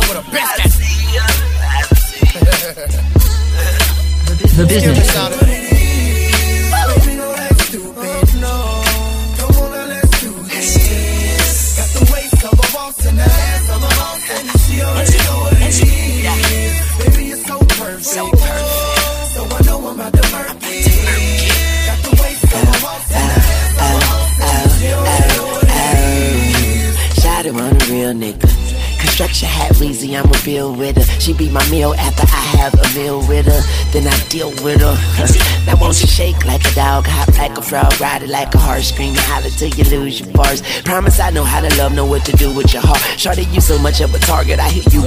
with a biscuit. The business. Baby, it's so perfect. So I know I'm about to murk it. Got the waist so I'm Shawty want a real nigga. Construction hat Weezy, I'ma build with her. She be my meal after I have a meal with her. Then I deal with her. Now won't she shake like a dog, hop like a frog, ride it like a horse, scream and holler till you lose your bars. Promise I know how to love, know what to do with your heart. Shawty, you so much of a target, I hit you